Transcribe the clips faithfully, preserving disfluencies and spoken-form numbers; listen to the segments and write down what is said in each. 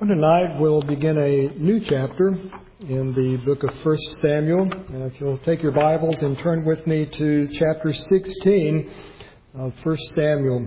Well, tonight we'll begin a new chapter in the book of First Samuel. And if you'll take your Bibles and turn with me to chapter sixteen of First Samuel.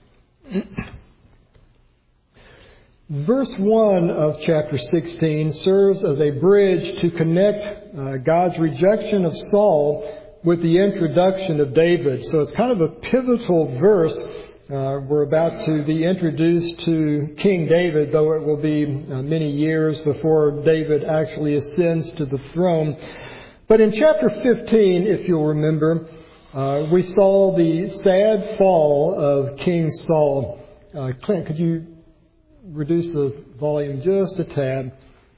Verse one of chapter sixteen serves as a bridge to connect uh, God's rejection of Saul with the introduction of David. So it's kind of a pivotal verse. Uh, we're about to be introduced to King David, though it will be uh, many years before David actually ascends to the throne. But in chapter fifteen, if you'll remember, uh, we saw the sad fall of King Saul. Uh, Clint, could you reduce the volume just a tad?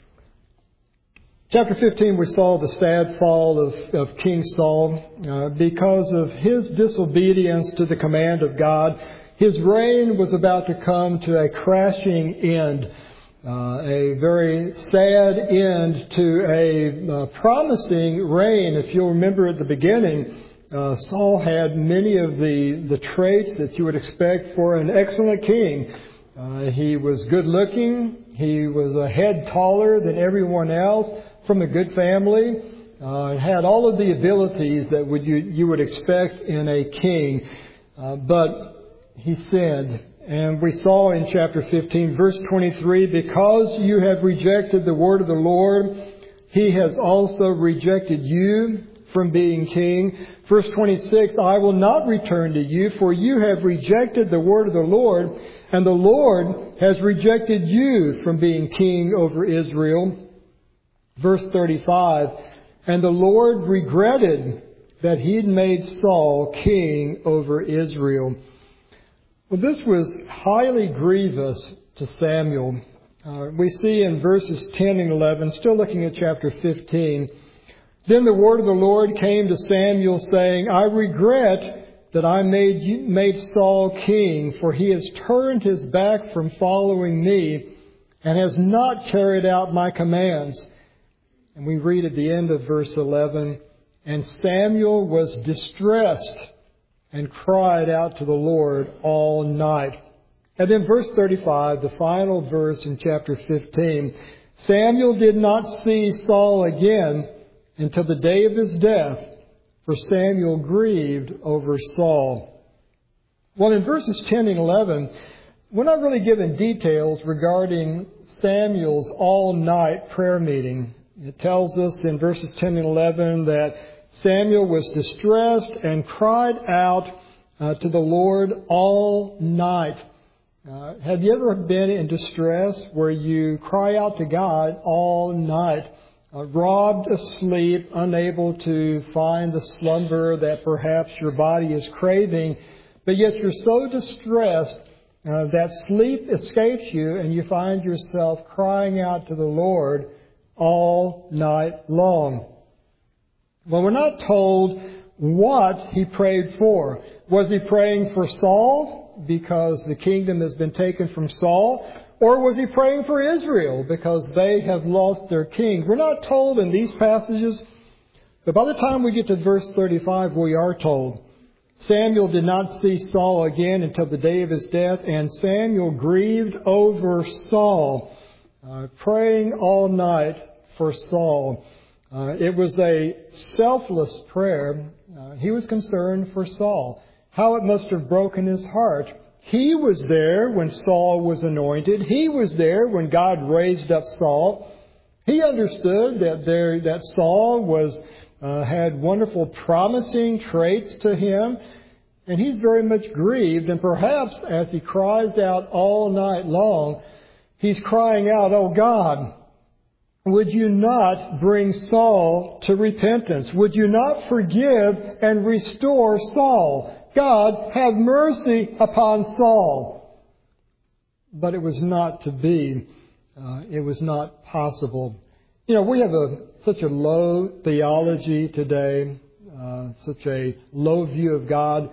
Chapter fifteen, we saw the sad fall of, of King Saul uh, because of his disobedience to the command of God. His reign was about to come to a crashing end, uh, a very sad end to a uh, promising reign. If you'll remember at the beginning, uh, Saul had many of the, the traits that you would expect for an excellent king. Uh, he was good looking. He was a head taller than everyone else, from a good family. Uh, had all of the abilities that would you, you would expect in a king. Uh, but he sinned. And we saw in chapter fifteen, verse twenty-three, because you have rejected the word of the Lord, he has also rejected you from being king. Verse twenty-six, I will not return to you, for you have rejected the word of the Lord, and the Lord has rejected you from being king over Israel. Verse thirty-five, and the Lord regretted that he had made Saul king over Israel. Well, this was highly grievous to Samuel. Uh, we see in verses ten and eleven, still looking at chapter fifteen, then the word of the Lord came to Samuel, saying, I regret that I made you, made Saul king, for he has turned his back from following me and has not carried out my commands. And we read at the end of verse eleven, and Samuel was distressed and cried out to the Lord all night. And then verse thirty-five, the final verse in chapter fifteen, Samuel did not see Saul again until the day of his death, for Samuel grieved over Saul. Well, in verses ten and eleven, we're not really given details regarding Samuel's all-night prayer meeting. It tells us in verses ten and eleven that Samuel was distressed and cried out uh, to the Lord all night. Uh, have you ever been in distress where you cry out to God all night, uh, robbed of sleep, unable to find the slumber that perhaps your body is craving, but yet you're so distressed uh, that sleep escapes you and you find yourself crying out to the Lord all night long? Well, we're not told what he prayed for. Was he praying for Saul because the kingdom has been taken from Saul? Or was he praying for Israel because they have lost their king? We're not told in these passages. But by the time we get to verse thirty-five, we are told. Samuel did not see Saul again until the day of his death, and Samuel grieved over Saul, uh, praying all night for Saul. Uh, it was a selfless prayer. Uh, he was concerned for Saul. How it must have broken his heart. He was there when Saul was anointed. He was there when God raised up Saul. He understood that there that Saul was uh, had wonderful, promising traits to him, and he's very much grieved. And perhaps as he cries out all night long, he's crying out, "Oh God, would you not bring Saul to repentance? Would you not forgive and restore Saul? God, have mercy upon Saul." But it was not to be. Uh, it was not possible. You know, we have a, such a low theology today, uh, such a low view of God.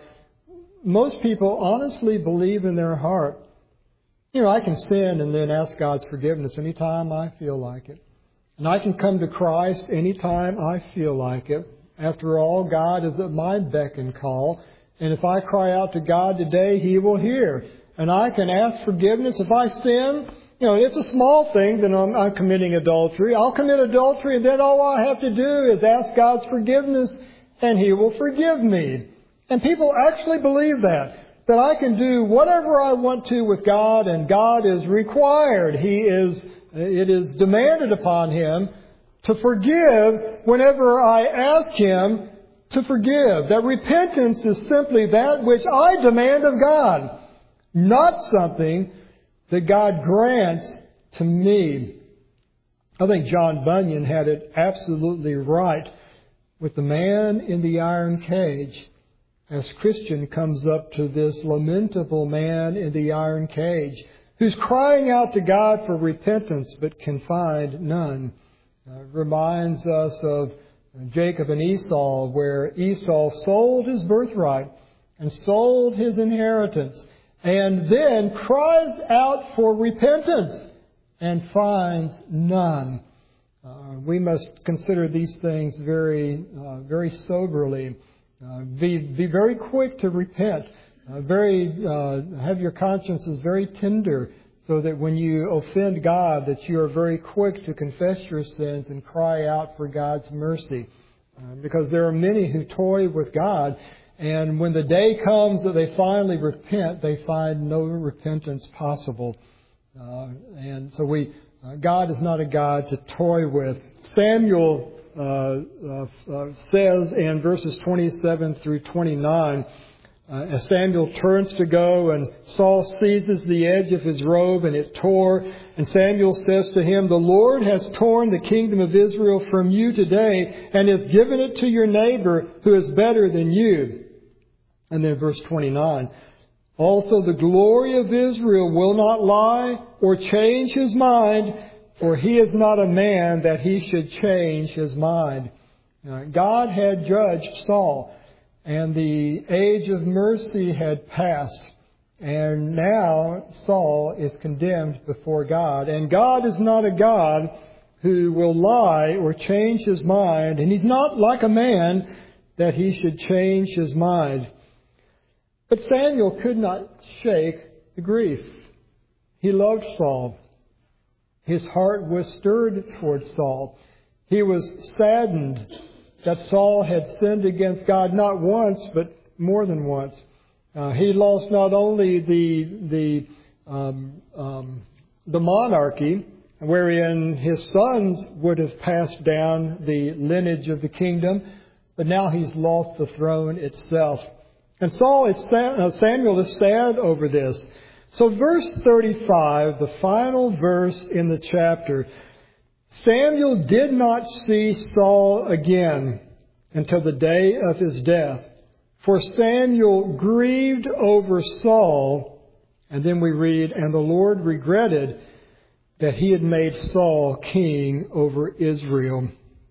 Most people honestly believe in their heart, you know, I can sin and then ask God's forgiveness anytime I feel like it. And I can come to Christ anytime I feel like it. After all, God is at my beck and call. And if I cry out to God today, He will hear. And I can ask forgiveness if I sin. You know, it's a small thing that I'm, I'm committing adultery. I'll commit adultery and then all I have to do is ask God's forgiveness and He will forgive me. And people actually believe that. That I can do whatever I want to with God and God is required. He is, it is demanded upon Him to forgive whenever I ask Him to forgive. That repentance is simply that which I demand of God, not something that God grants to me. I think John Bunyan had it absolutely right with the man in the iron cage. As Christian comes up to this lamentable man in the iron cage who's crying out to God for repentance but can find none. Uh, reminds us of Jacob and Esau, where Esau sold his birthright and sold his inheritance and then cries out for repentance and finds none. Uh, we must consider these things very, uh, very soberly. Uh, be be very quick to repent. Uh, very uh, have your consciences very tender, so that when you offend God, that you are very quick to confess your sins and cry out for God's mercy. Uh, because there are many who toy with God, and when the day comes that they finally repent, they find no repentance possible. Uh, and so we, uh, God is not a God to toy with. Samuel Uh, uh, uh, says in verses twenty-seven through twenty-nine, uh, as Samuel turns to go and Saul seizes the edge of his robe and it tore, and Samuel says to him, "The Lord has torn the kingdom of Israel from you today and has given it to your neighbor who is better than you." And then verse twenty-nine, "Also the glory of Israel will not lie or change his mind, for he is not a man that he should change his mind." Uh, God had judged Saul, and the age of mercy had passed. And now Saul is condemned before God. And God is not a God who will lie or change his mind. And He's not like a man that he should change his mind. But Samuel could not shake the grief. He loved Saul. His heart was stirred toward Saul. He was saddened that Saul had sinned against God not once, but more than once. Uh, he lost not only the the um, um, the monarchy, wherein his sons would have passed down the lineage of the kingdom, but now he's lost the throne itself. And Saul is sad, uh, Samuel is sad over this. So verse thirty-five, the final verse in the chapter, Samuel did not see Saul again until the day of his death. For Samuel grieved over Saul, and then we read, "And the Lord regretted that he had made Saul king over Israel."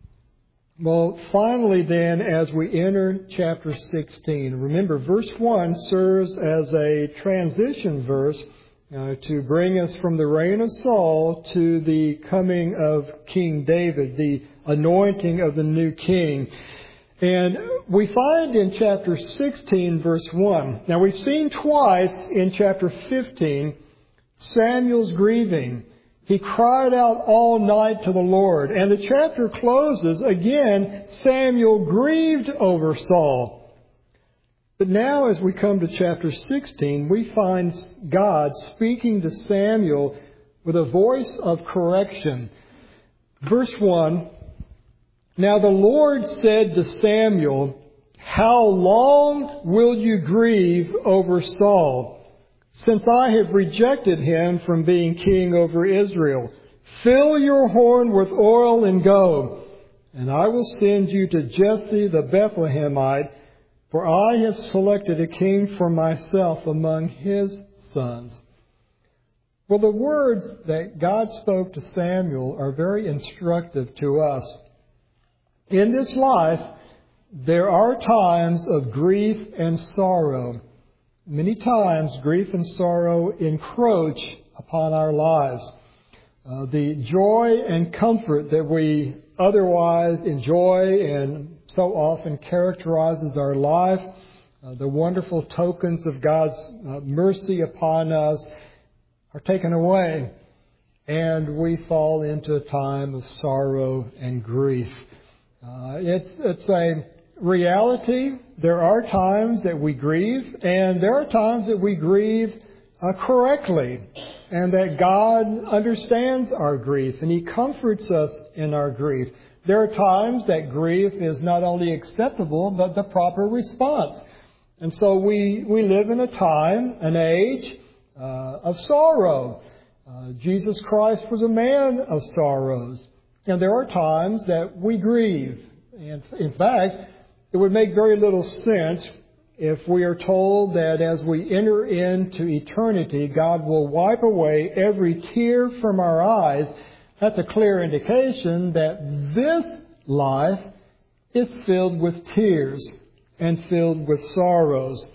Well, finally then, as we enter chapter sixteen, remember verse one serves as a transition verse uh, to bring us from the reign of Saul to the coming of King David, the anointing of the new king. And we find in chapter sixteen, verse one, now we've seen twice in chapter fifteen, Samuel's grieving. He cried out all night to the Lord. And the chapter closes, again, Samuel grieved over Saul. But now as we come to chapter sixteen, we find God speaking to Samuel with a voice of correction. Verse one, "Now the Lord said to Samuel, 'How long will you grieve over Saul? Since I have rejected him from being king over Israel, fill your horn with oil and go, and I will send you to Jesse the Bethlehemite, for I have selected a king for myself among his sons.'" Well, the words that God spoke to Samuel are very instructive to us. In this life, there are times of grief and sorrow. Many times, grief and sorrow encroach upon our lives. Uh, the joy and comfort that we otherwise enjoy and so often characterizes our life, uh, the wonderful tokens of God's uh, mercy upon us, are taken away. and we fall into a time of sorrow and grief. Uh, it's, it's a reality. There are times that we grieve, and there are times that we grieve uh, correctly, and that God understands our grief, and He comforts us in our grief. There are times that grief is not only acceptable, but the proper response. And so we, we live in a time, an age uh, of sorrow. Uh, Jesus Christ was a man of sorrows. And there are times that we grieve. And in fact, it would make very little sense if we are told that as we enter into eternity, God will wipe away every tear from our eyes. That's a clear indication that this life is filled with tears and filled with sorrows.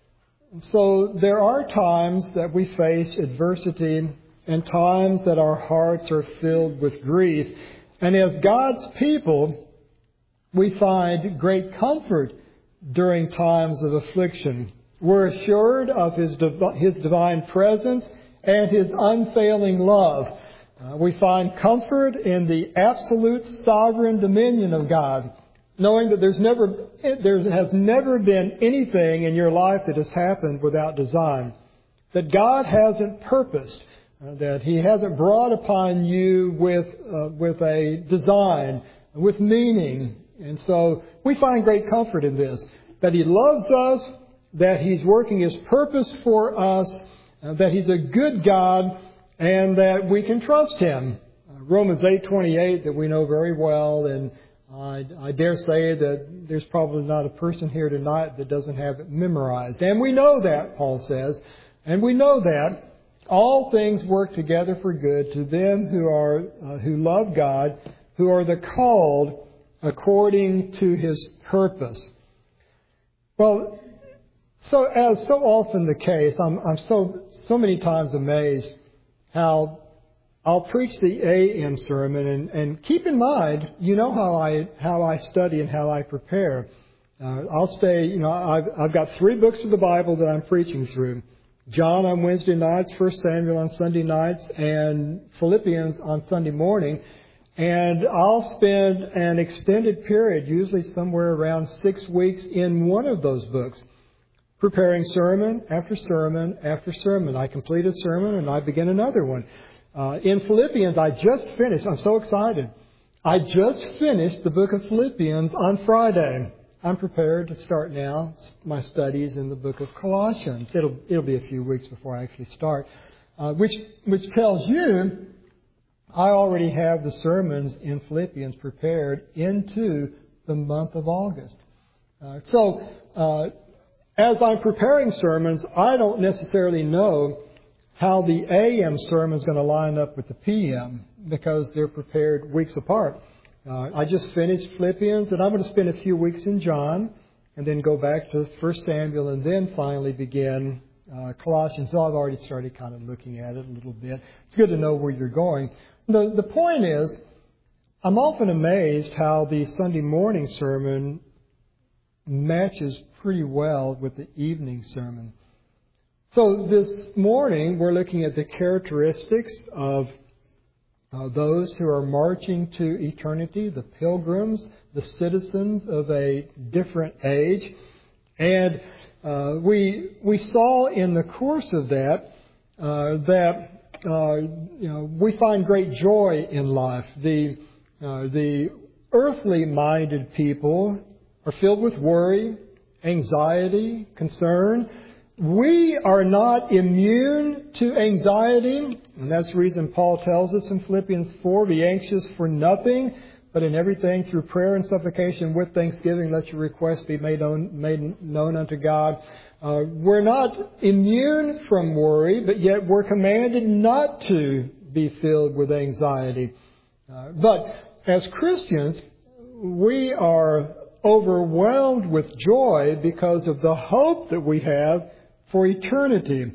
So there are times that we face adversity and times that our hearts are filled with grief. And as God's people, we find great comfort during times of affliction. We're assured of His, div- His divine presence and His unfailing love. Uh, we find comfort in the absolute sovereign dominion of God, knowing that there's never, there has never been anything in your life that has happened without design. That God hasn't purposed, uh, that He hasn't brought upon you with uh, with a design, with meaning. And so we find great comfort in this, that He loves us, that He's working His purpose for us, uh, that He's a good God, and that we can trust Him. Uh, Romans eight twenty-eight, that we know very well, and I, I dare say that there's probably not a person here tonight that doesn't have it memorized. And we know that, Paul says, and we know that all things work together for good to them who are uh, who love God, who are the called according to His purpose. Well, so as so often the case, I'm, I'm so so many times amazed how I'll preach the A M sermon, and, and keep in mind, you know how I how I study and how I prepare. Uh, I'll stay, you know, I've I've got three books of the Bible that I'm preaching through: John on Wednesday nights, First Samuel on Sunday nights, and Philippians on Sunday morning. And I'll spend an extended period, usually somewhere around six weeks, in one of those books, preparing sermon after sermon after sermon. I complete a sermon and I begin another one. Uh, in Philippians, I just finished. I'm so excited. I just finished the book of Philippians on Friday. I'm prepared to start now my studies in the book of Colossians. It'll it'll be a few weeks before I actually start, uh, which which tells you I already have the sermons in Philippians prepared into the month of August. Uh, so uh, as I'm preparing sermons, I don't necessarily know how the A M sermon is going to line up with the P M because they're prepared weeks apart. Uh, I just finished Philippians, and I'm going to spend a few weeks in John, and then go back to First Samuel, and then finally begin uh, Colossians. So I've already started kind of looking at it a little bit. It's good to know where you're going. The, the point is, I'm often amazed how the Sunday morning sermon matches pretty well with the evening sermon. So this morning, we're looking at the characteristics of uh, those who are marching to eternity, the pilgrims, the citizens of a different age. And uh, we we saw in the course of that uh, that uh, you know we find great joy in life. The uh, the earthly-minded people are filled with worry, anxiety, concern. We are not immune to anxiety, and that's the reason Paul tells us in Philippians four, be anxious for nothing, but in everything through prayer and supplication with thanksgiving, let your requests be made known, made known unto God. Uh, we're not immune from worry, but yet we're commanded not to be filled with anxiety. Uh, but as Christians, we are overwhelmed with joy because of the hope that we have for eternity.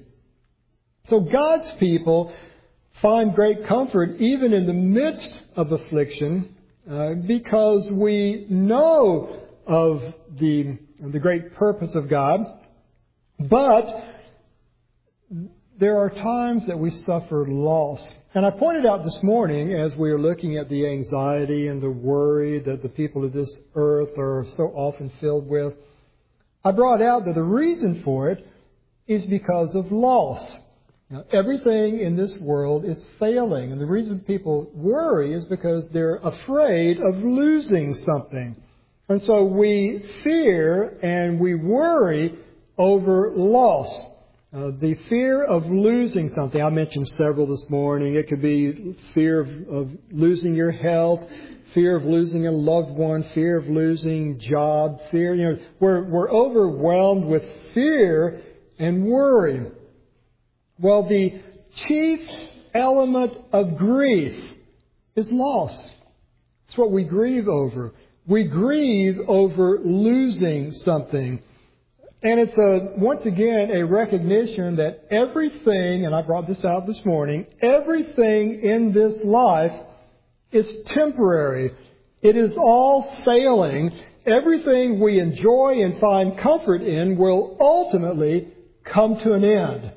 So God's people find great comfort even in the midst of affliction uh, because we know of the, the great purpose of God. But there are times that we suffer loss. And I pointed out this morning, as we were looking at the anxiety and the worry that the people of this earth are so often filled with, I brought out that the reason for it is because of loss. Now, everything in this world is failing, and the reason people worry is because they're afraid of losing something. And so we fear and we worry over loss. Uh, the fear of losing something. I mentioned several this morning. It could be fear of, of losing your health, fear of losing a loved one, fear of losing job, fear, you know, we're, we're overwhelmed with fear and worry. Well, the chief element of grief is loss. It's what we grieve over. We grieve over losing something. And it's a, once again a recognition that everything, and I brought this out this morning, everything in this life is temporary. It is all failing. Everything we enjoy and find comfort in will ultimately come to an end.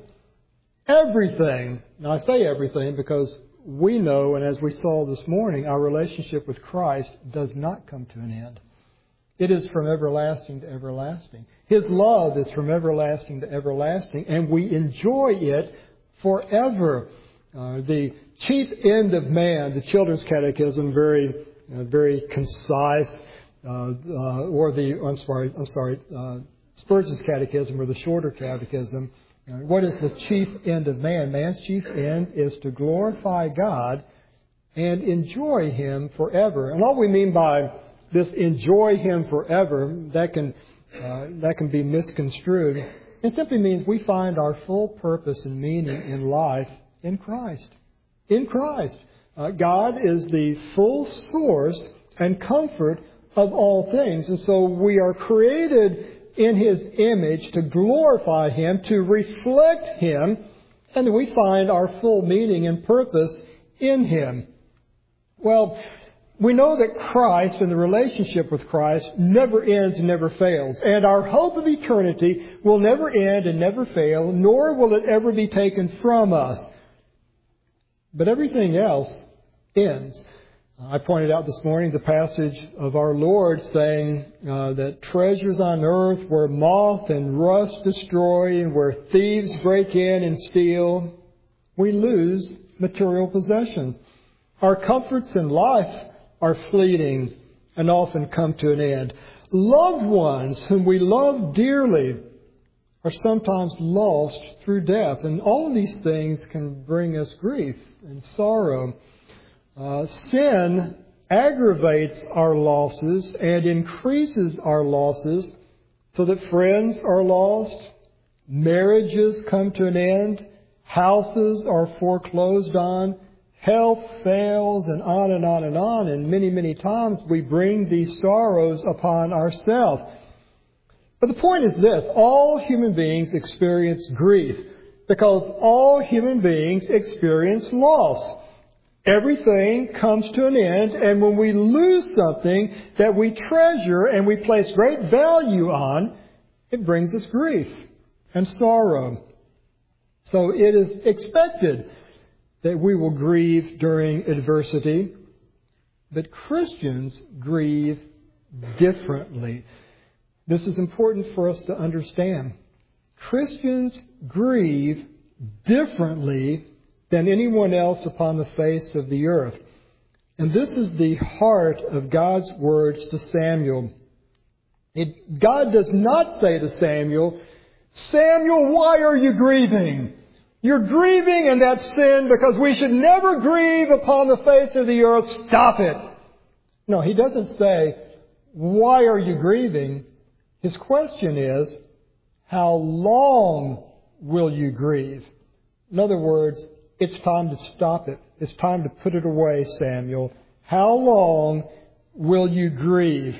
Everything. Now I say everything because we know, and as we saw this morning, our relationship with Christ does not come to an end. It is from everlasting to everlasting. His love is from everlasting to everlasting, and we enjoy it forever. Uh, the chief end of man, the Children's Catechism, very, uh, very concise, uh, uh, or the I'm sorry, I'm sorry, uh, Spurgeon's Catechism, or the shorter Catechism. Uh, what is the chief end of man? Man's chief end is to glorify God and enjoy Him forever. And all we mean by this enjoy Him forever, that can uh, that can be misconstrued. It simply means we find our full purpose and meaning in life in Christ. In Christ. Uh, God is the full source and comfort of all things. And so we are created in His image to glorify Him, to reflect Him, and then we find our full meaning and purpose in Him. Well, we know that Christ and the relationship with Christ never ends and never fails. And our hope of eternity will never end and never fail, nor will it ever be taken from us. But everything else ends. I pointed out this morning the passage of our Lord saying uh, that treasures on earth where moth and rust destroy and where thieves break in and steal, we lose material possessions. Our comforts in life are fleeting and often come to an end. Loved ones whom we love dearly are sometimes lost through death. And all of these things can bring us grief and sorrow. Uh, sin aggravates our losses and increases our losses so that friends are lost, marriages come to an end, houses are foreclosed on, health fails, and on and on and on. And many, many times we bring these sorrows upon ourselves. But the point is this: all human beings experience grief because all human beings experience loss. Everything comes to an end, and when we lose something that we treasure and we place great value on, it brings us grief and sorrow. So it is expected that we will grieve during adversity, but Christians grieve differently. This is important for us to understand. Christians grieve differently than anyone else upon the face of the earth. And this is the heart of God's words to Samuel. It, God does not say to Samuel, Samuel, why are you grieving? You're grieving in that sin because we should never grieve upon the face of the earth. Stop it. No, He doesn't say, why are you grieving? His question is, how long will you grieve? In other words, it's time to stop it. It's time to put it away, Samuel. How long will you grieve?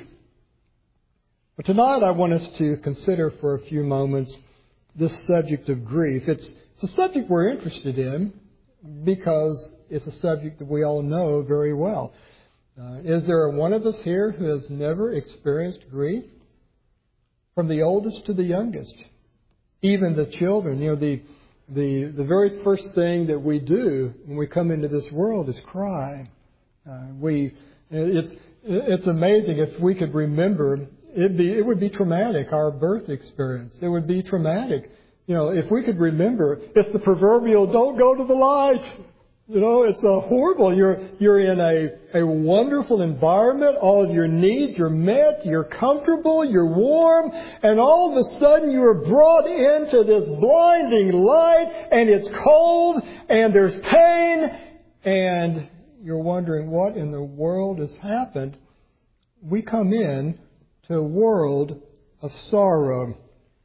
But tonight I want us to consider for a few moments this subject of grief. It's, it's a subject we're interested in because it's a subject that we all know very well. Uh, is there one of us here who has never experienced grief? From the oldest to the youngest. Even the children. You know, the the the very first thing that we do when we come into this world is cry. Uh, we it's it's amazing if we could remember. It'd be it would be traumatic. Our birth experience. It would be traumatic. You know, if we could remember, it's the proverbial "don't go to the light." You know, it's a horrible. You're you're in a, a wonderful environment. All of your needs are met. You're comfortable. You're warm. And all of a sudden you are brought into this blinding light, and it's cold, and there's pain, and you're wondering what in the world has happened. We come in to a world of sorrow.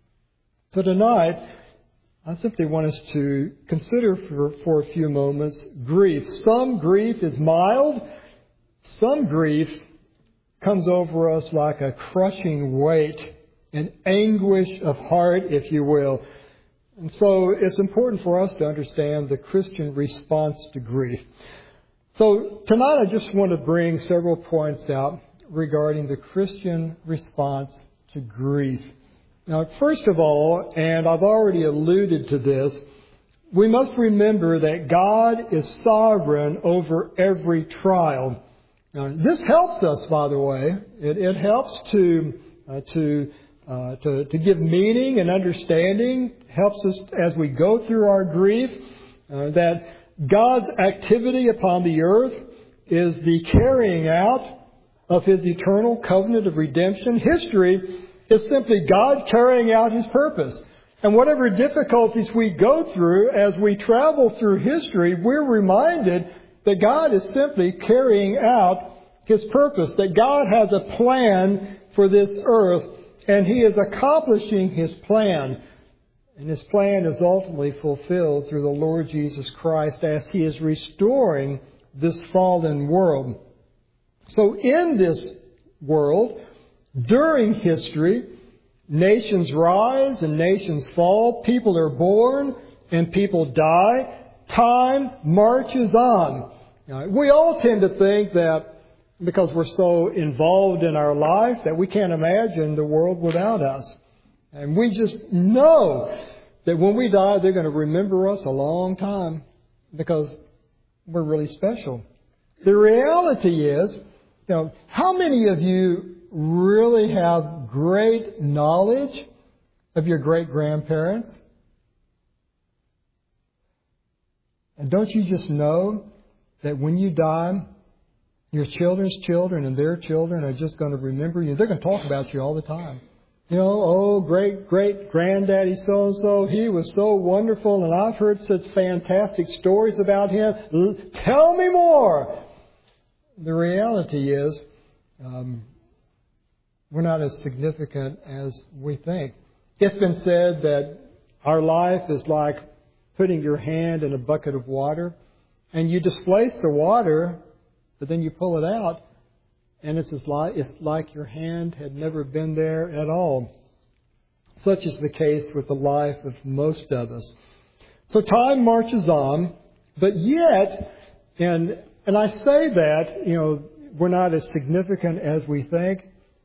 So tonight, I simply want us to consider for, for a few moments grief. Some grief is mild. Some grief comes over us like a crushing weight, an anguish of heart, if you will. And so it's important for us to understand the Christian response to grief. So tonight I just want to bring several points out regarding the Christian response to grief. Now, first of all, and I've already alluded to this, we must remember that God is sovereign over every trial. Now, this helps us, by the way. It, it helps to uh, to, uh, to to give meaning and understanding. Helps us as we go through our grief. Uh, that God's activity upon the earth is the carrying out of His eternal covenant of redemption. History is simply God carrying out His purpose. And whatever difficulties we go through as we travel through history, we're reminded that God is simply carrying out His purpose, that God has a plan for this earth, and He is accomplishing His plan. And His plan is ultimately fulfilled through the Lord Jesus Christ as He is restoring this fallen world. So in this world, during history, nations rise and nations fall. People are born and people die. Time marches on. We all tend to think that because we're so involved in our life that we can't imagine the world without us. And we just know that when we die, they're going to remember us a long time because we're really special. The reality is, you know, how many of you really have great knowledge of your great-grandparents? And don't you just know that when you die, your children's children and their children are just going to remember you? They're going to talk about you all the time. You know, oh, great-great-granddaddy so-and-so, he was so wonderful, and I've heard such fantastic stories about him. Tell me more! The reality is, um, we're not as significant as we think. It's been said that our life is like putting your hand in a bucket of water, and you displace the water, but then you pull it out, and it's, as like, it's like your hand had never been there at all. Such is the case with the life of most of us. So time marches on, but yet, and and I say that, you know, we're not as significant as we think.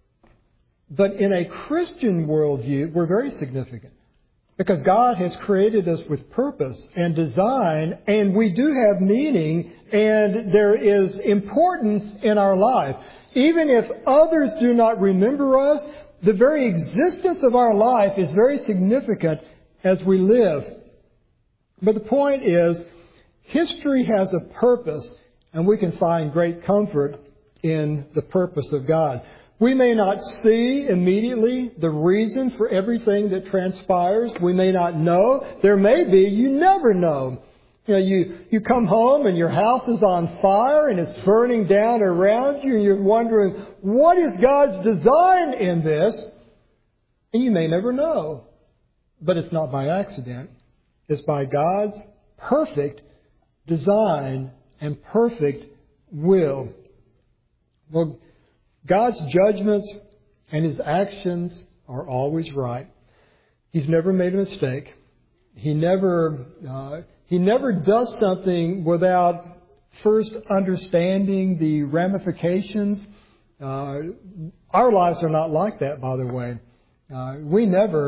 But in a Christian worldview, we're very significant. Because God has created us with purpose and design, and we do have meaning, and there is importance in our life. Even if others do not remember us, the very existence of our life is very significant as we live. But the point is, history has a purpose, and we can find great comfort in the purpose of God. We may not see immediately the reason for everything that transpires. We may not know. There may be. You never know. You know, you, you come home and your house is on fire and it's burning down around you, and you're wondering, what is God's design in this? And you may never know. But it's not by accident. It's by God's perfect design and perfect will. Well, God's judgments and His actions are always right. He's never made a mistake. He never uh, He never does something without first understanding the ramifications. Uh, our lives are not like that, by the way. Uh, we never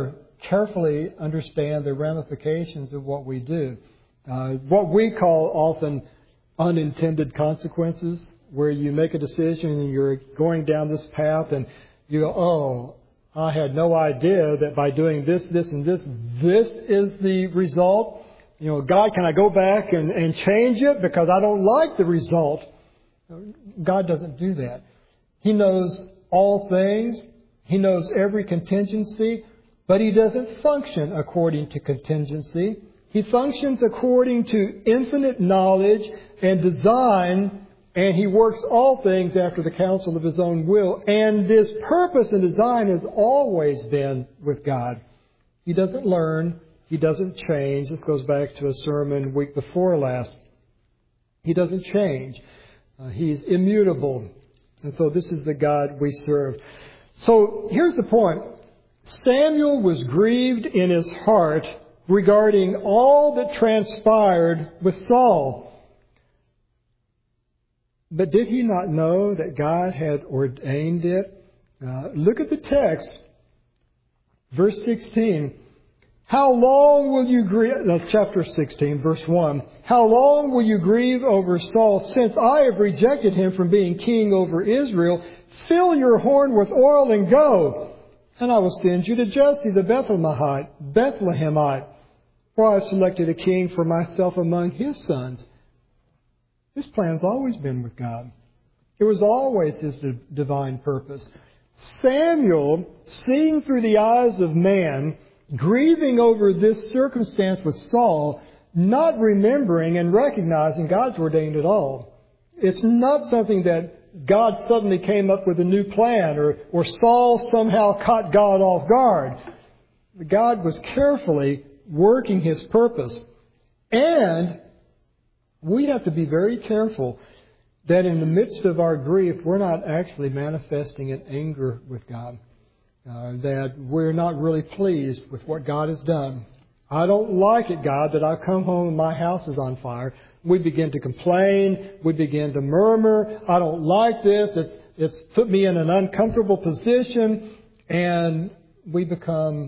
carefully understand the ramifications of what we do. Uh, what we call often unintended consequences, where you make a decision and you're going down this path and you go, oh, I had no idea that by doing this, this, and this, this is the result. You know, God, can I go back and, and change it because I don't like the result? God doesn't do that. He knows all things. He knows every contingency, but He doesn't function according to contingency. He functions according to infinite knowledge and design, and He works all things after the counsel of His own will. And this purpose and design has always been with God. He doesn't learn. He doesn't change. This goes back to a sermon week before last. He doesn't change. Uh, he's immutable. And so this is the God we serve. So here's the point. Samuel was grieved in his heart regarding all that transpired with Saul. But did he not know that God had ordained it? Uh, look at the text. Verse sixteen. How long will you grieve, no, chapter sixteen, verse one. How long will you grieve over Saul, since I have rejected him from being king over Israel? Fill your horn with oil and go, and I will send you to Jesse the Bethlehemite, Bethlehemite, for I have selected a king for myself among his sons. This plan's always been with God. It was always His divine purpose. Samuel, seeing through the eyes of man, grieving over this circumstance with Saul, not remembering and recognizing God's ordained it all. It's not something that God suddenly came up with a new plan, or, or Saul somehow caught God off guard. God was carefully working His purpose. And we have to be very careful that in the midst of our grief, we're not actually manifesting an anger with God. Uh, that we're not really pleased with what God has done. I don't like it, God, that I come home and my house is on fire. We begin to complain. We begin to murmur. I don't like this. It's, it's put me in an uncomfortable position. And we become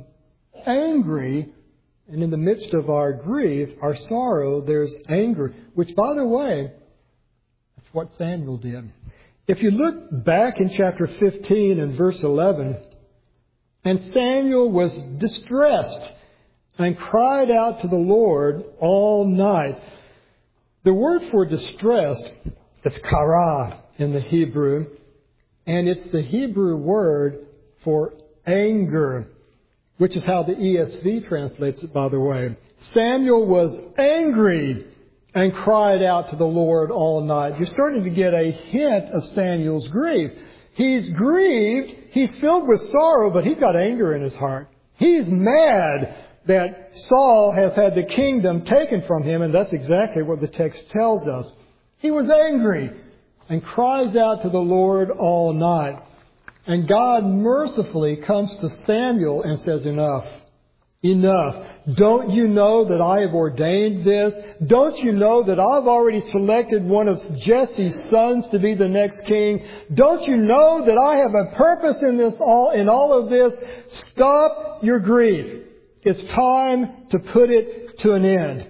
angry. And in the midst of our grief, our sorrow, there's anger. Which, by the way, that's what Samuel did. If you look back in chapter fifteen and verse eleven, and Samuel was distressed and cried out to the Lord all night. The word for distressed is kara in the Hebrew, and it's the Hebrew word for anger, which is how the E S V translates it, by the way. Samuel was angry and cried out to the Lord all night. You're starting to get a hint of Samuel's grief. He's grieved, he's filled with sorrow, but he's got anger in his heart. He's mad that Saul has had the kingdom taken from him, and that's exactly what the text tells us. He was angry and cries out to the Lord all night. And God mercifully comes to Samuel and says, enough. Enough. Don't you know that I have ordained this? Don't you know that I've already selected one of Jesse's sons to be the next king? Don't you know that I have a purpose in this all, in all of this? Stop your grief. It's time to put it to an end.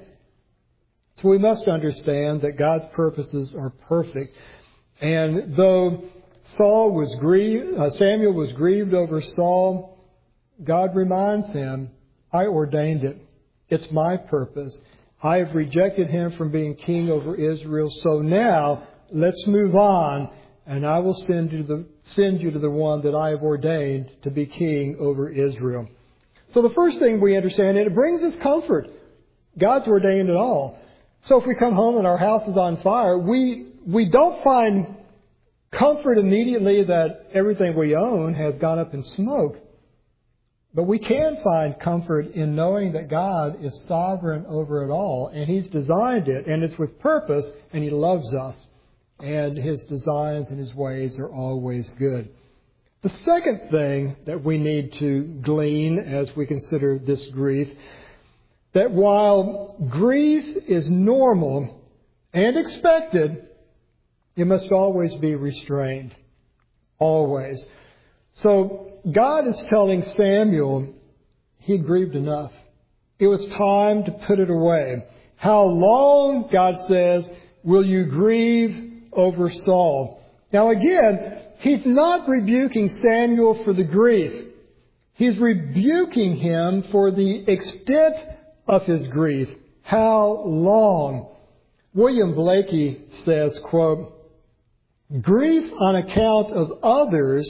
So we must understand that God's purposes are perfect. And though Saul was grieved, uh, Samuel was grieved over Saul, God reminds him, I ordained it. It's my purpose. I have rejected him from being king over Israel. So now let's move on, and I will send you the send you to the one that I have ordained to be king over Israel. So the first thing we understand, and it brings us comfort. God's ordained it all. So if we come home and our house is on fire, we we don't find comfort immediately that everything we own has gone up in smoke. But we can find comfort in knowing that God is sovereign over it all, and He's designed it, and it's with purpose, and He loves us. And His designs and His ways are always good. The second thing that we need to glean as we consider this grief, that while grief is normal and expected, it must always be restrained. Always. So God is telling Samuel, he had grieved enough. It was time to put it away. How long, God says, will you grieve over Saul? Now again, he's not rebuking Samuel for the grief. He's rebuking him for the extent of his grief. How long? William Blakey says, quote, grief on account of others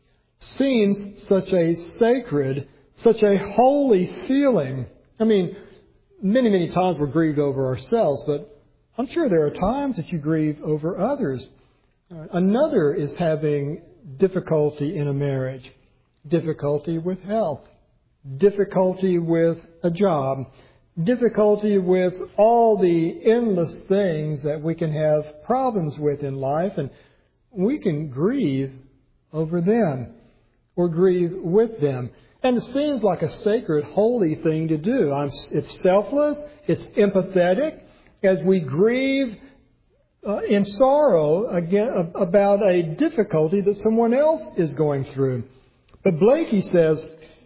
seems such a sacred, such a holy feeling. I mean, many, many times we're grieved over ourselves, but I'm sure there are times that you grieve over others. Another is having difficulty in a marriage, difficulty with health, difficulty with a job, difficulty with all the endless things that we can have problems with in life, and we can grieve over them or grieve with them. And it seems like a sacred, holy thing to do. I'm, it's selfless, it's empathetic, as we grieve uh, in sorrow again about a difficulty that someone else is going through. But Blakey says,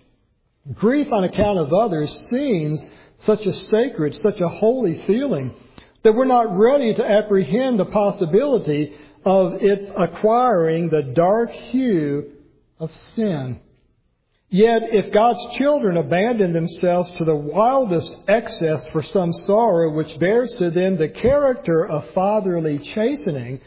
grief on account of others seems such a sacred, such a holy feeling that we're not ready to apprehend the possibility of it acquiring the dark hue of sin. Yet, if God's children abandon themselves to the wildest excess for some sorrow which bears to them the character of fatherly chastening,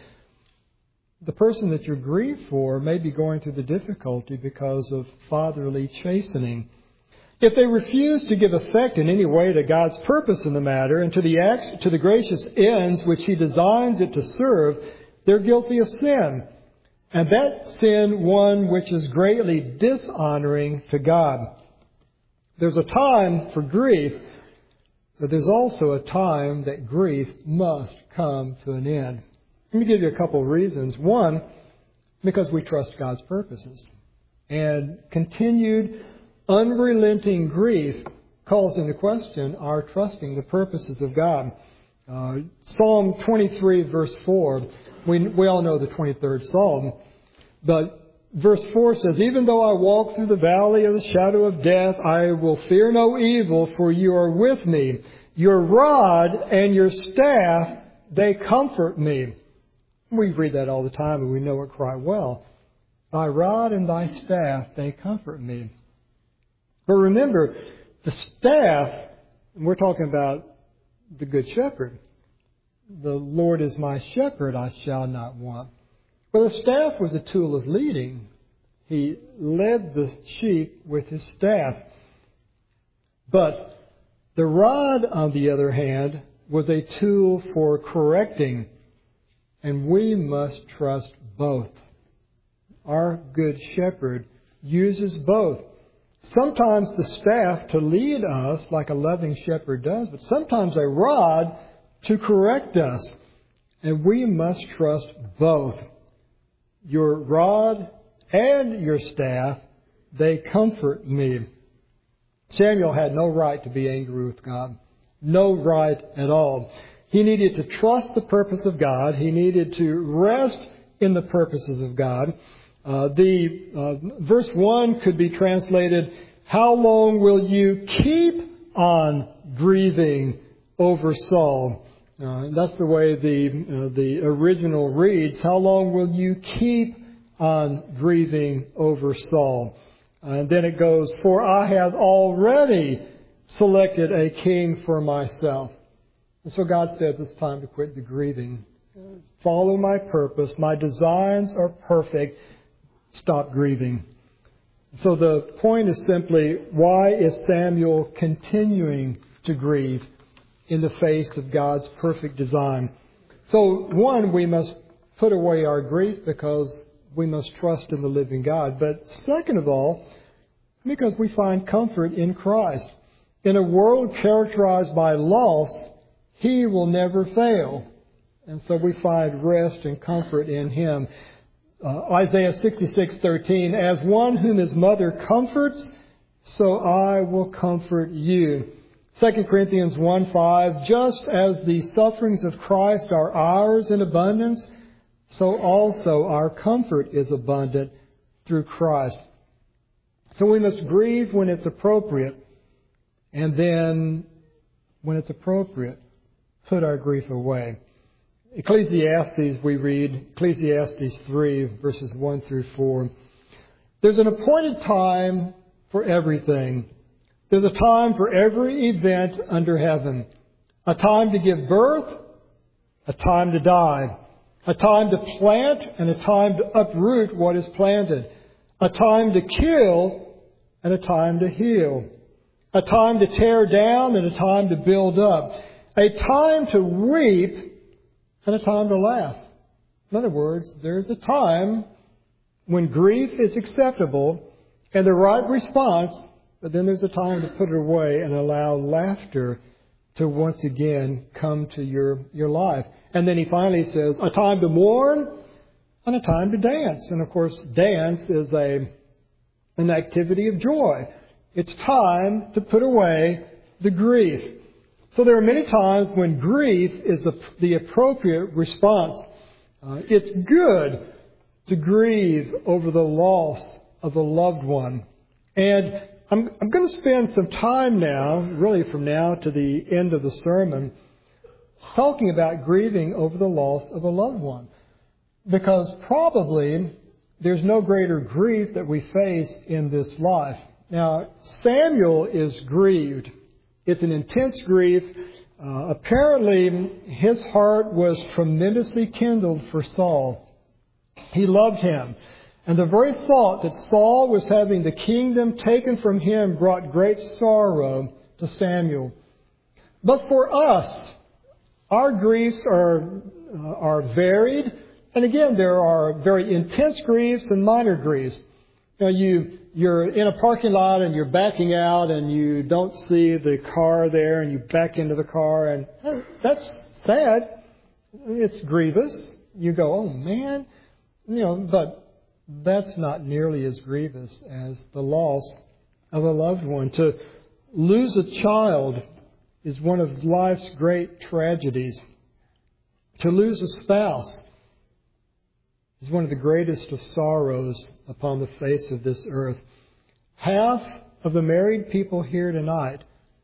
the person that you're grieved for may be going through the difficulty because of fatherly chastening. If they refuse to give effect in any way to God's purpose in the matter and to the acts, to the gracious ends which He designs it to serve, they're guilty of sin. And that sin, one which is greatly dishonoring to God. There's a time for grief, but there's also a time that grief must come to an end. Let me give you a couple of reasons. One, because we trust God's purposes. And continued, unrelenting grief calls into question our trusting the purposes of God. Uh, Psalm twenty-three, verse four. We, we all know the twenty-third Psalm. But verse four says, even though I walk through the valley of the shadow of death, I will fear no evil, for you are with me. Your rod and your staff, they comfort me. We read that all the time and we know it quite well. Thy rod and thy staff, they comfort me. But remember, the staff, and we're talking about the Good Shepherd. The Lord is my shepherd, I shall not want. Well, the staff was a tool of leading. He led the sheep with his staff. But the rod, on the other hand, was a tool for correcting. And we must trust both. Our Good Shepherd uses both. Sometimes the staff to lead us like a loving shepherd does, but sometimes a rod to correct us. And we must trust both. Your rod and your staff, they comfort me. Samuel had no right to be angry with God. No right at all. He needed to trust the purpose of God. He needed to rest in the purposes of God. Uh, the uh, verse one could be translated, how long will you keep on grieving over Saul? Uh, that's the way the uh, the original reads. How long will you keep on grieving over Saul? Uh, and then it goes, for I have already selected a king for myself. And so God says it's time to quit the grieving. Follow my purpose. My designs are perfect. Stop grieving. So the point is simply, why is Samuel continuing to grieve in the face of God's perfect design? So, one, we must put away our grief because we must trust in the living God. But second of all, because we find comfort in Christ. In a world characterized by loss, He will never fail. And so we find rest and comfort in Him. Uh, Isaiah sixty-six thirteen, as one whom his mother comforts, so I will comfort you. Second Corinthians one five, just as the sufferings of Christ are ours in abundance, so also our comfort is abundant through Christ. So we must grieve when it's appropriate. and then, when it's appropriate, put our grief away. Ecclesiastes, we read, Ecclesiastes three, verses one through four. There's an appointed time for everything. There's a time for every event under heaven. A time to give birth, a time to die. A time to plant and a time to uproot what is planted. A time to kill and a time to heal. A time to tear down and a time to build up. A time to weep and a time to laugh. In other words, there's a time when grief is acceptable and the right response, but then there's a time to put it away and allow laughter to once again come to your, your life. And then he finally says, a time to mourn and a time to dance. And of course, dance is a an activity of joy. It's time to put away the grief. So there are many times when grief is the, the appropriate response. Uh, it's good to grieve over the loss of a loved one. And I'm, I'm going to spend some time now, really from now to the end of the sermon, talking about grieving over the loss of a loved one. Because probably there's no greater grief that we face in this life. Now, Samuel is grieved. It's an intense grief. Uh, apparently, his heart was tremendously kindled for Saul. He loved him. And the very thought that Saul was having the kingdom taken from him brought great sorrow to Samuel. But for us, our griefs are, uh, are varied. And again, there are very intense griefs and minor griefs. You know, you, you're in a parking lot and you're backing out and you don't see the car there and you back into the car and oh, that's sad. It's grievous. You go, oh man, you know, but that's not nearly as grievous as the loss of a loved one. To lose a child is one of life's great tragedies. To lose a spouse is one of the greatest of sorrows upon the face of this earth. Half of the married people here tonight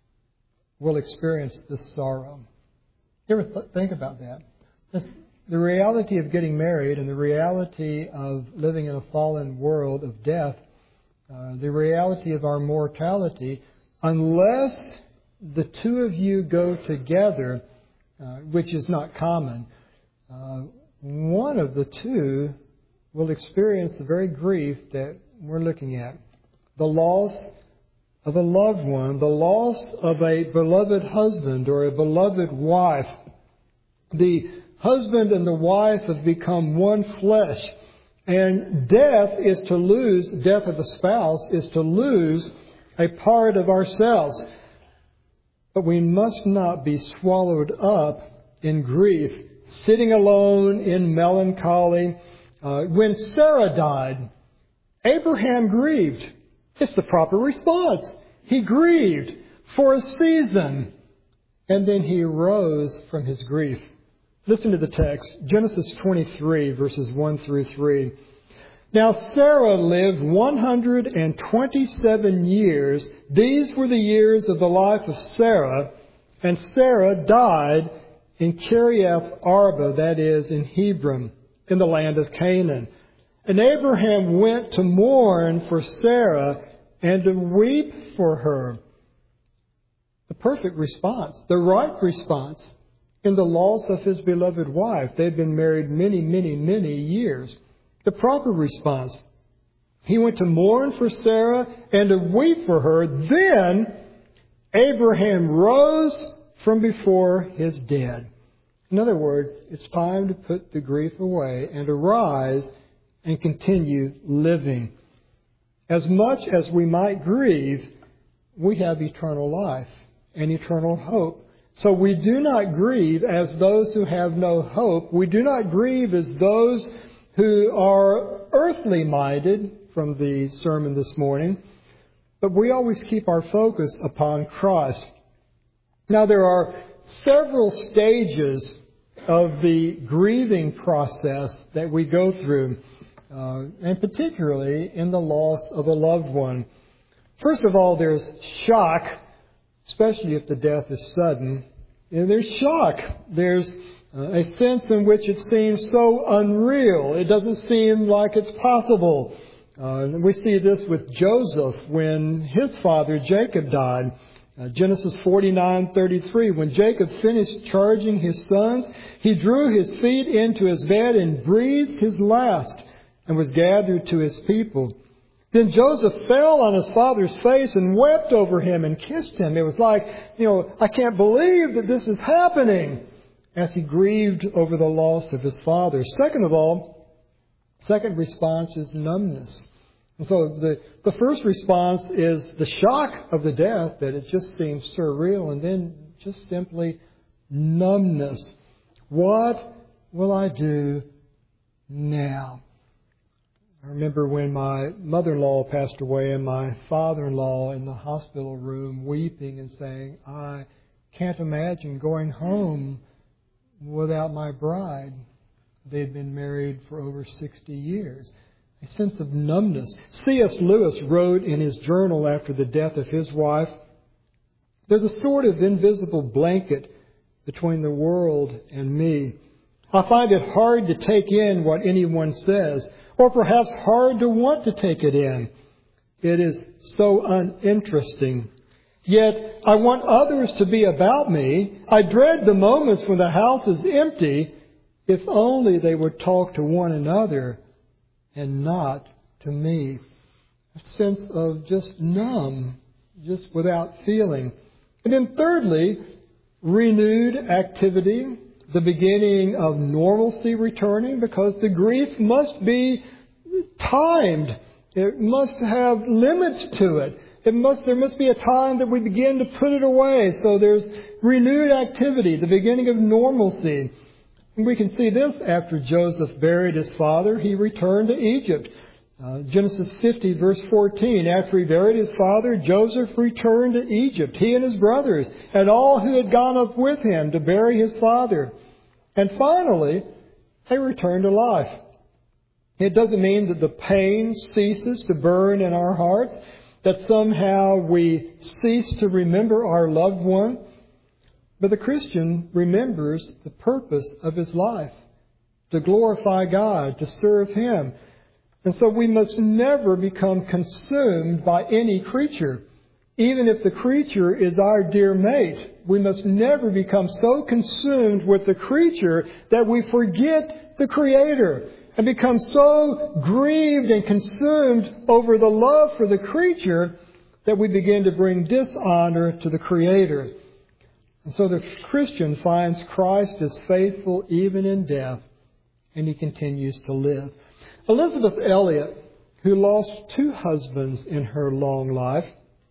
will experience this sorrow. You ever th- think about that? This, the reality of getting married and the reality of living in a fallen world of death, uh, the reality of our mortality, unless the two of you go together, uh, which is not common, uh, one of the two will experience the very grief that we're looking at. The loss of a loved one, the loss of a beloved husband or a beloved wife. The husband and the wife have become one flesh. And death is to lose, death of a spouse is to lose a part of ourselves. But we must not be swallowed up in grief, sitting alone in melancholy. Uh, when Sarah died, Abraham grieved. It's the proper response. He grieved for a season, and then he arose from his grief. Listen to the text, Genesis twenty-three, verses one through three. Now Sarah lived one hundred twenty-seven years. These were the years of the life of Sarah, and Sarah died in Kiriath Arba, that is, in Hebron, in the land of Canaan. And Abraham went to mourn for Sarah and to weep for her. The perfect response, the right response in the loss of his beloved wife. They'd been married many, many, many years. The proper response. He went to mourn for Sarah and to weep for her. Then Abraham rose from before his dead. In other words, it's time to put the grief away and arise and continue living. As much as we might grieve, we have eternal life and eternal hope. So we do not grieve as those who have no hope. We do not grieve as those who are earthly minded from the sermon this morning, but we always keep our focus upon Christ. Now, there are several stages of the grieving process that we go through, uh, and particularly in the loss of a loved one. First of all, there's shock, especially if the death is sudden. And there's shock. There's uh, a sense in which it seems so unreal. It doesn't seem like it's possible. Uh, we see this with Joseph when his father Jacob died. Uh, Genesis forty-nine thirty-three. When Jacob finished charging his sons, he drew his feet into his bed and breathed his last and was gathered to his people. Then Joseph fell on his father's face and wept over him and kissed him. It was like, you know, I can't believe that this is happening, as he grieved over the loss of his father. Second of all, second response is numbness. And so the, the first response is the shock of the death, that it just seems surreal, and then just simply numbness. What will I do now? I remember when my mother-in-law passed away and my father-in-law in the hospital room weeping and saying, I can't imagine going home without my bride. They'd been married for over sixty years. A sense of numbness. C S Lewis wrote in his journal after the death of his wife, there's a sort of invisible blanket between the world and me. I find it hard to take in what anyone says, or perhaps hard to want to take it in. It is so uninteresting. Yet I want others to be about me. I dread the moments when the house is empty, if only they would talk to one another and not to me. A sense of just numb, just without feeling. And then thirdly, renewed activity, the beginning of normalcy returning, because the grief must be timed. It must have limits to it. It must, there must be a time that we begin to put it away. So there's renewed activity, the beginning of normalcy. And we can see this after Joseph buried his father, he returned to Egypt. Uh, Genesis fifty, verse fourteen. After he buried his father, Joseph returned to Egypt, he and his brothers, and all who had gone up with him to bury his father. And finally, they returned to life. It doesn't mean that the pain ceases to burn in our hearts, that somehow we cease to remember our loved one. But the Christian remembers the purpose of his life, to glorify God, to serve Him. And so we must never become consumed by any creature. Even if the creature is our dear mate, we must never become so consumed with the creature that we forget the Creator and become so grieved and consumed over the love for the creature that we begin to bring dishonor to the Creator. And so the Christian finds Christ is faithful even in death, and he continues to live. Elizabeth Elliot, who lost two husbands in her long life,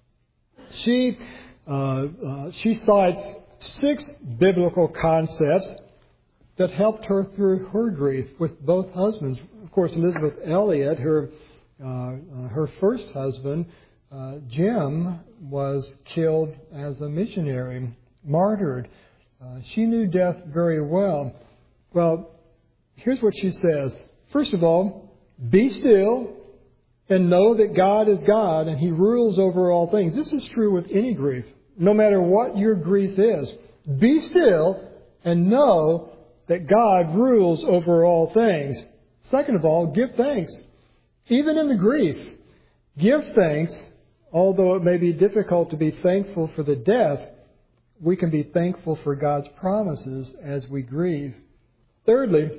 she uh, uh, she cites six biblical concepts that helped her through her grief with both husbands. Of course, Elizabeth Elliot, her uh, uh, her first husband, uh, Jim, was killed as a missionary, martyred. Uh, she knew death very well. Well, here's what she says. First of all, be still and know that God is God and He rules over all things. This is true with any grief, no matter what your grief is. Be still and know that God rules over all things. Second of all, give thanks. Even in the grief, give thanks. Although it may be difficult to be thankful for the death, we can be thankful for God's promises as we grieve. Thirdly,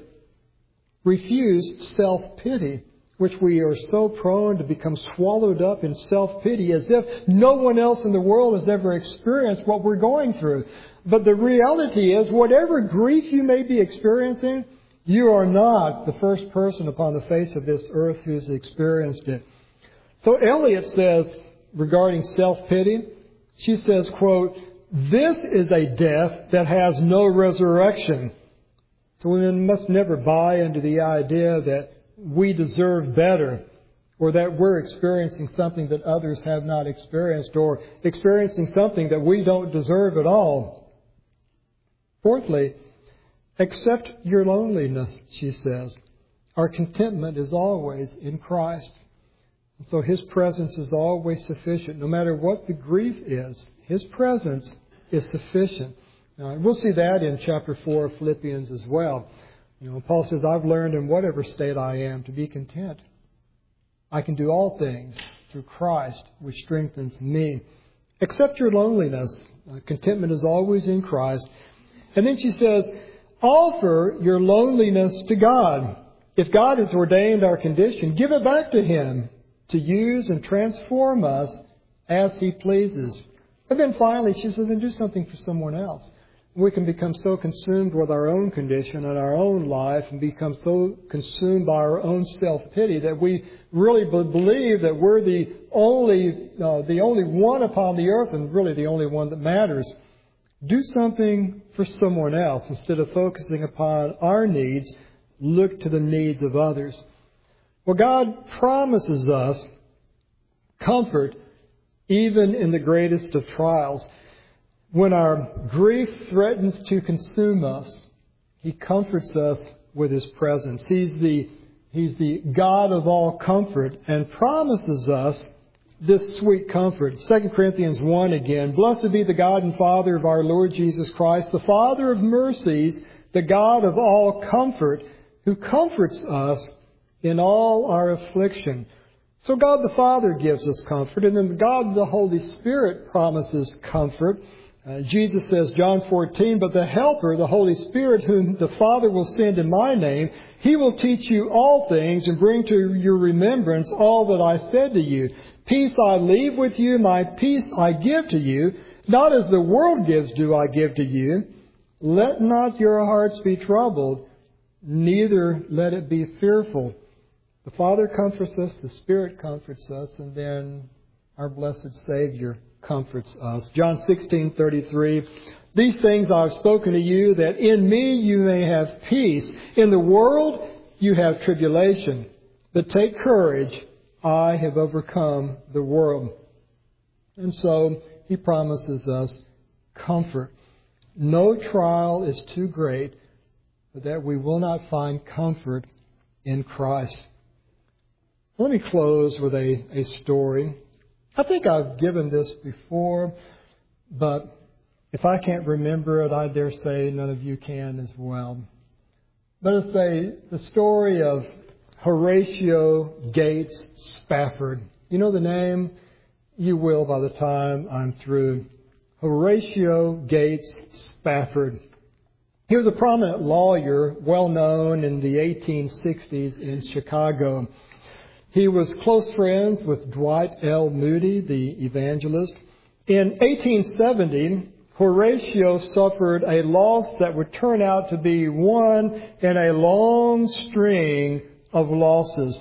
refuse self-pity, which we are so prone to become swallowed up in self-pity as if no one else in the world has ever experienced what we're going through. But the reality is, whatever grief you may be experiencing, you are not the first person upon the face of this earth who's experienced it. So Eliot says, regarding self-pity, she says, quote, "This is a death that has no resurrection." So we must never buy into the idea that we deserve better, or that we're experiencing something that others have not experienced, or experiencing something that we don't deserve at all. Fourthly, accept your loneliness, she says. Our contentment is always in Christ. So His presence is always sufficient. No matter what the grief is, His presence is sufficient. Now, we'll see that in chapter four of Philippians as well. You know, Paul says, I've learned in whatever state I am to be content. I can do all things through Christ, which strengthens me. Accept your loneliness. Uh, contentment is always in Christ. And then she says, offer your loneliness to God. If God has ordained our condition, give it back to Him to use and transform us as He pleases. And then finally, she says, then do something for someone else. We can become so consumed with our own condition and our own life and become so consumed by our own self-pity that we really believe that we're the only, uh, the only one upon the earth and really the only one that matters. Do something for someone else. Instead of focusing upon our needs, look to the needs of others. Well, God promises us comfort even in the greatest of trials. When our grief threatens to consume us, He comforts us with His presence. He's the, He's the God of all comfort and promises us this sweet comfort. Second Corinthians one again. Blessed be the God and Father of our Lord Jesus Christ, the Father of mercies, the God of all comfort, who comforts us in all our affliction. So God the Father gives us comfort, and then God the Holy Spirit promises comfort. Uh, Jesus says, John fourteen, but the Helper, the Holy Spirit, whom the Father will send in my name, He will teach you all things and bring to your remembrance all that I said to you. Peace I leave with you, my peace I give to you. Not as the world gives do I give to you. Let not your hearts be troubled, neither let it be fearful. The Father comforts us, the Spirit comforts us, and then our blessed Savior comforts us. John sixteen thirty-three. These things I have spoken to you, that in me you may have peace. In the world you have tribulation, but take courage. I have overcome the world. And so He promises us comfort. No trial is too great, but that we will not find comfort in Christ. Let me close with a, a story. I think I've given this before, but if I can't remember it, I dare say none of you can as well. But it's a, the story of Horatio Gates Spafford. You know the name? You will by the time I'm through. Horatio Gates Spafford. He was a prominent lawyer, well known in the eighteen sixties in Chicago. He was close friends with Dwight L. Moody, the evangelist. In eighteen seventy, Horatio suffered a loss that would turn out to be one in a long string of losses.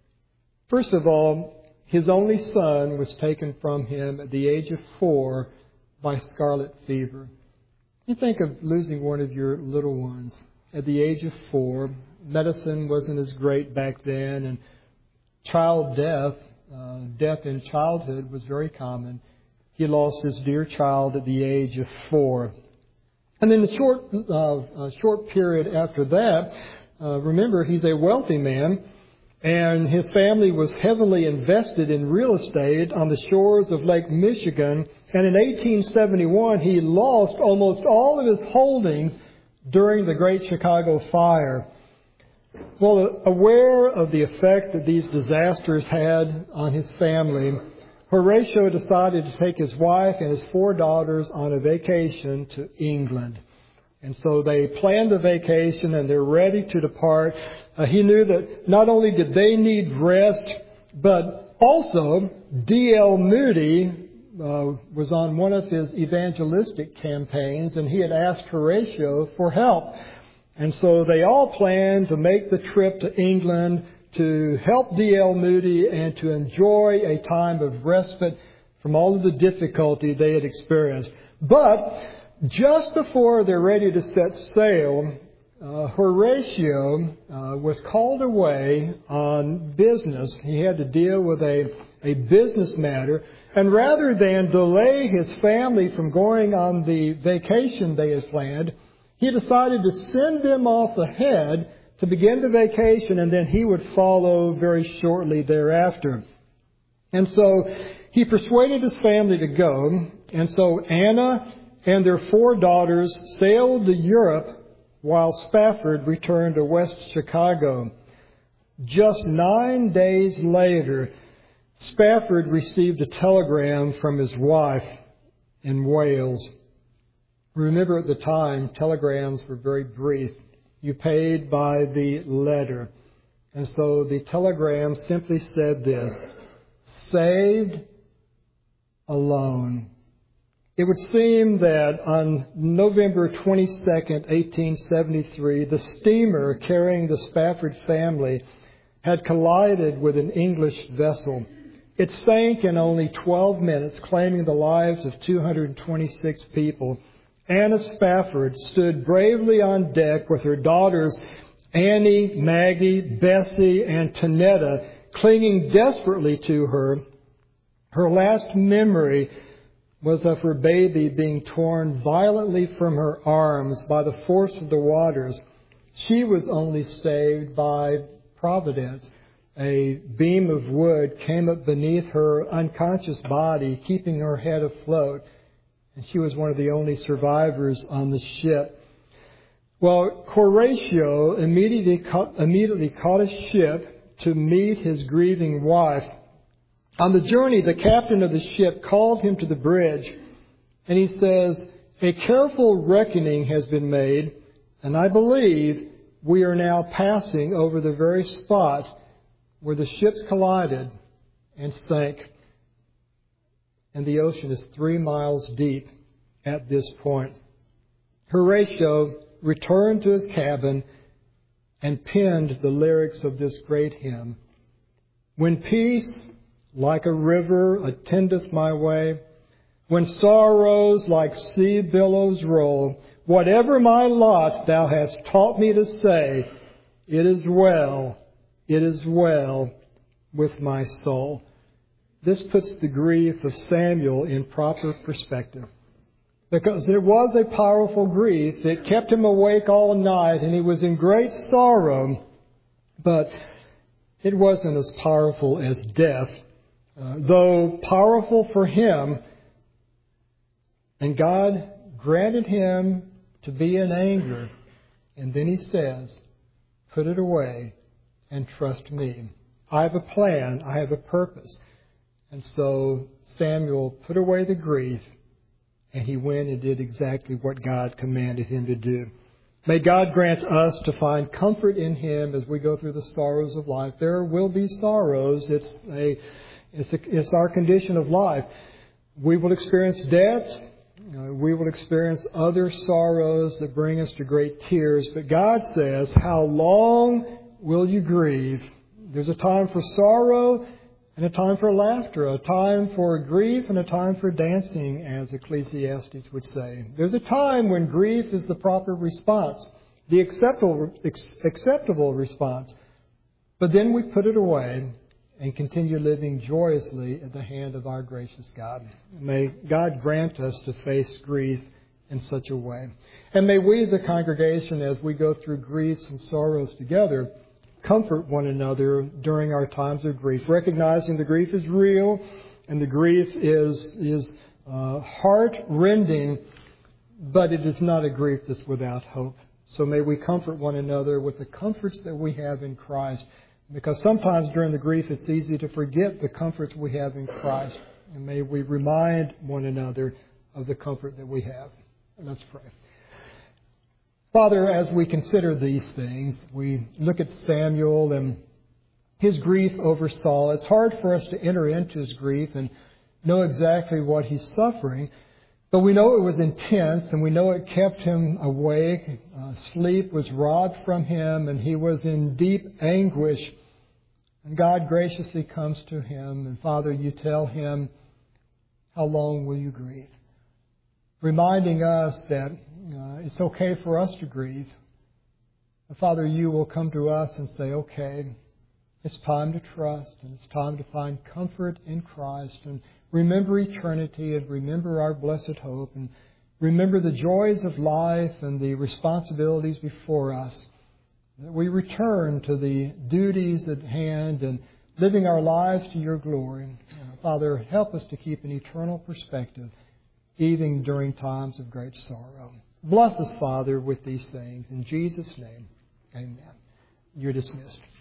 First of all, his only son was taken from him at the age of four by scarlet fever. You think of losing one of your little ones at the age of four. Medicine wasn't as great back then, and child death, uh, death in childhood was very common. He lost his dear child at the age of four. And then a short, uh, a short period after that, uh, remember, he's a wealthy man, and his family was heavily invested in real estate on the shores of Lake Michigan. And in eighteen seventy-one, he lost almost all of his holdings during the Great Chicago Fire. Well, aware of the effect that these disasters had on his family, Horatio decided to take his wife and his four daughters on a vacation to England. And so they planned the vacation and they're ready to depart. Uh, he knew that not only did they need rest, but also D L Moody uh, was on one of his evangelistic campaigns, and he had asked Horatio for help. And so they all planned to make the trip to England to help D L Moody and to enjoy a time of respite from all of the difficulty they had experienced. But just before they're ready to set sail, uh, Horatio uh, was called away on business. He had to deal with a, a business matter. And rather than delay his family from going on the vacation they had planned, he decided to send them off ahead to begin the vacation, and then he would follow very shortly thereafter. And so he persuaded his family to go. And so Anna and their four daughters sailed to Europe while Spafford returned to West Chicago. Just nine days later, Spafford received a telegram from his wife in Wales. Remember, at the time, telegrams were very brief. You paid by the letter. And so the telegram simply said this: saved alone. It would seem that on November twenty-second, eighteen seventy-three, the steamer carrying the Spafford family had collided with an English vessel. It sank in only twelve minutes, claiming the lives of two hundred twenty-six people. Anna Spafford stood bravely on deck with her daughters Annie, Maggie, Bessie, and Tanetta clinging desperately to her. Her last memory was of her baby being torn violently from her arms by the force of the waters. She was only saved by providence. A beam of wood came up beneath her unconscious body, keeping her head afloat, and she was one of the only survivors on the ship. Well, Horatio immediately caught, immediately caught a ship to meet his grieving wife. On the journey, the captain of the ship called him to the bridge, and he says, "A careful reckoning has been made, and I believe we are now passing over the very spot where the ships collided and sank. And the ocean is three miles deep at this point." Horatio returned to his cabin and penned the lyrics of this great hymn. When peace, like a river, attendeth my way, when sorrows like sea billows roll, whatever my lot thou hast taught me to say, it is well, it is well with my soul. This puts the grief of Samuel in proper perspective, because it was a powerful grief. It kept him awake all night, and he was in great sorrow, but it wasn't as powerful as death. Uh, though powerful for him, and God granted him to be in anger. And then he says, put it away and trust me. I have a plan. I have a purpose. And so Samuel put away the grief, and he went and did exactly what God commanded him to do. May God grant us to find comfort in him as we go through the sorrows of life. There will be sorrows. It's a It's, a, it's our condition of life. We will experience death. Uh, we will experience other sorrows that bring us to great tears. But God says, how long will you grieve? There's a time for sorrow and a time for laughter, a time for grief and a time for dancing, as Ecclesiastes would say. There's a time when grief is the proper response, the acceptable, acceptable response. But then we put it away and continue living joyously at the hand of our gracious God. May God grant us to face grief in such a way. And may we as a congregation, as we go through griefs and sorrows together, comfort one another during our times of grief, recognizing the grief is real and the grief is, is uh, heart-rending, but it is not a grief that's without hope. So may we comfort one another with the comforts that we have in Christ, because sometimes during the grief it's easy to forget the comforts we have in Christ. And may we remind one another of the comfort that we have. Let's pray. Father, as we consider these things, we look at Samuel and his grief over Saul. It's hard for us to enter into his grief and know exactly what he's suffering. But we know it was intense, and we know it kept him awake. Uh, sleep was robbed from him, and he was in deep anguish. And God graciously comes to him, and Father, you tell him, how long will you grieve? Reminding us that uh, it's okay for us to grieve. But Father, you will come to us and say, okay, it's time to trust, and it's time to find comfort in Christ, and remember eternity, and remember our blessed hope, and remember the joys of life and the responsibilities before us. That we return to the duties at hand and living our lives to your glory. Uh, Father, help us to keep an eternal perspective, even during times of great sorrow. Bless us, Father, with these things. In Jesus' name, amen. You're dismissed.